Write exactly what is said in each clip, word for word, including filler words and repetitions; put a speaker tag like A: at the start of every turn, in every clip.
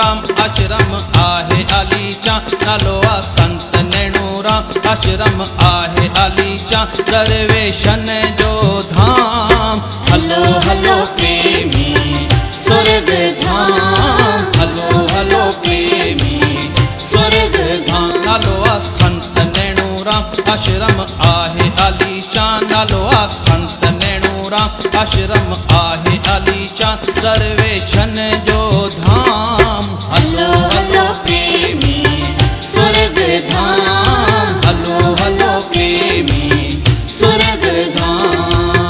A: राम आश्रम आहे आलीचा नालो आ संत नैणो राम आश्रम आहे आलीचा दरवेशन जो धाम। हलो हलो प्रेमी स्वर्ग धाम, हलो हलो प्रेमी स्वर्ग धाम। नालो आ संत नैणो राम आश्रम आहे आलीचा नालो आ संत नैणो राम आश्रम आहे आलीचा दरवेशन जो धाम। हलो हलो प्रेमी स्वर्ग धाम, हलो हलो प्रेमी स्वर्ग धाम।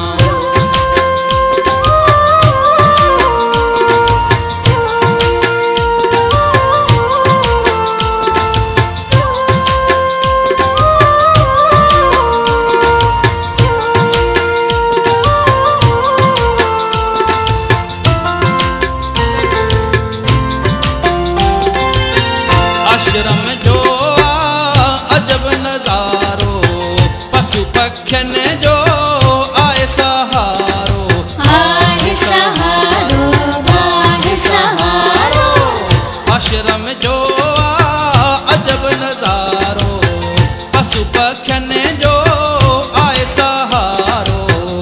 A: आश्रम जो अजब नजारो पशु पक्षन जो आए सहारो,
B: आए सहारो आए सहारो।
A: आश्रम जो अजब नजारो पशु पक्षन जो आए सहारो।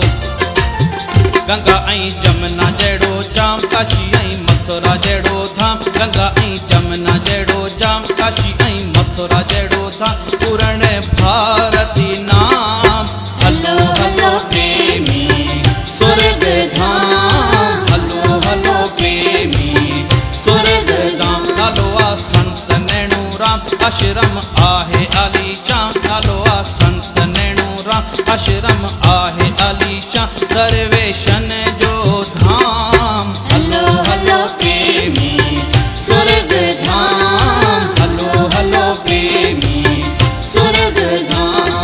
A: गंगा ऐं जमुना जहिड़ो जाम काशी ऐं मथुरा जहिड़ो धाम, गंगा ऐं जमुना जहिड़ो जाम काशी ऐं मथुरा जहिड़ो धाम पूरण भारती नाम। हलो हलो प्रेमी स्वर्ग धाम, हलो हलो प्रेमी स्वर्ग धाम। नालो आ संत नैणो राम आश्रम आहे आलीचा नालो आ संत नैणो राम आश्रम आहे आलीचा दरवेशन जो धाम। हलो हलो प्रेमी स्वर्ग धाम, हलो हलो प्रेमी स्वर्ग धाम।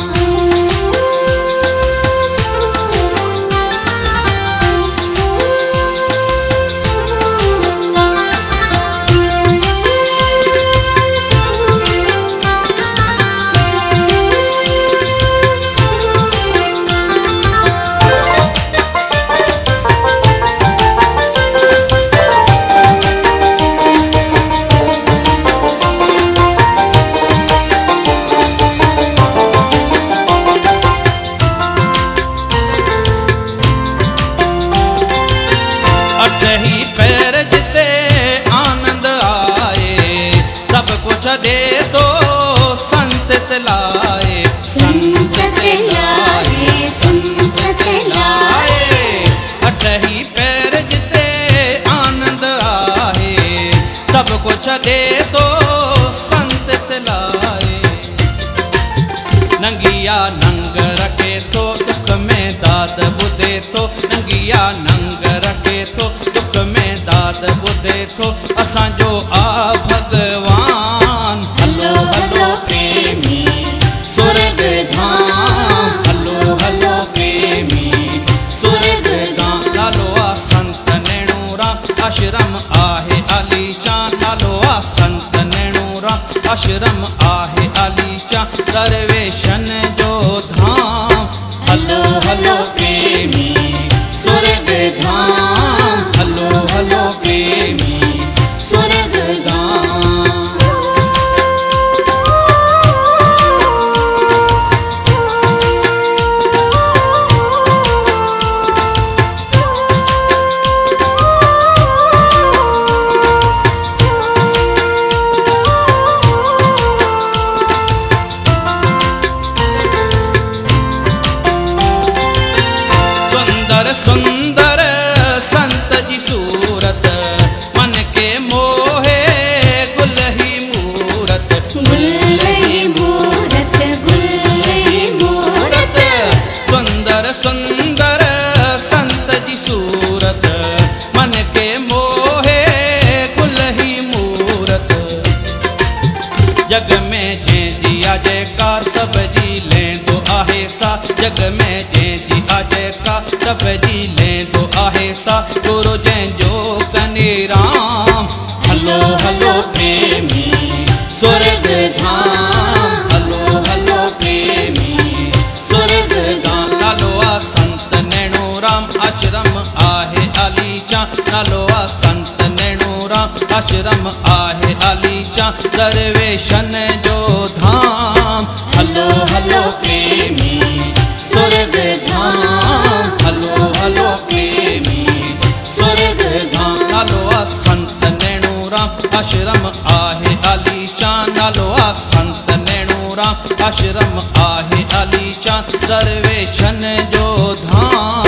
A: अठही पैर जिते आनंद आए सब कुछ दे दो संत लाए,
B: संत लाए संत लाए।
A: अठही पैर जिते आनंद आए सब कुछ दे दो संत लाए। नंगिया नंग रखे तो दुख में दाद बुधे तो, नंगिया नंग रखे तो दुख में दाद बुधे तो असांजो आ भगवान। हलो हलो प्रेमी स्वर्ग धाम, हलो हलो प्रेमी स्वर्ग धाम। नालो आ संत नैणो राम आश्रम आहे आलीचा नालो आ संत नैणो राम आश्रम आहे आलीचा दरवेशन जो धाम। हलो हलो प्रेमी स्वर्ग धाम, हलो हलो प्रेमी स्वर्ग धाम। सुंदर सुंदर संत जी सूरत मन के मोहे गुल ही मूरत,
B: गुल ही मूरत गुल ही मूरत।
A: सुंदर सुंदर संत जी सूरत मन के मोहे गुल ही मूरत। जग में जै जिया जयकार सब जी लेंदो आहे सा, जग में जै जी आ जयकार सब जी लेंदो आहे सा गुरु जंहिंजो कने राम। हलो हलो प्रेमी स्वर्ग धाम, हलो हलो प्रेमी स्वर्ग धाम। नालो आ संत नैणो राम आश्रम आहे आलीचा नालो आ संत नैणो राम आश्रम आहे आलीशान दरवेशन जो धाम। हलो हलो प्रेमी स्वर्ग धाम, हलो हलो प्रेमी स्वर्ग धाम। नालो आ संत नेणूराम आश्रम आहे आलीशान, नालो आ संत नेणूराम आश्रम आहे आलीशान दरवेशन जो धाम।